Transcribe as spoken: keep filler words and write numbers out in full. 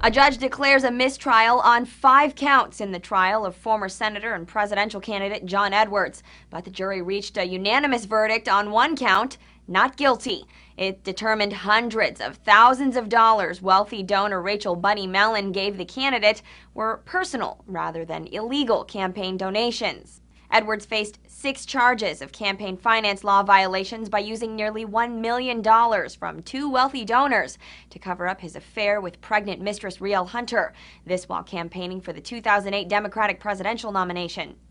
A judge declares a mistrial on five counts in the trial of former Senator and presidential candidate John Edwards. But the jury reached a unanimous verdict on one count, not guilty. It determined hundreds of thousands of dollars wealthy donor Rachel Bunny Mellon gave the candidate were personal rather than illegal campaign donations. Edwards faced six charges of campaign finance law violations by using nearly one million dollars from two wealthy donors to cover up his affair with pregnant mistress Rielle Hunter. This while campaigning for the two thousand eight Democratic presidential nomination.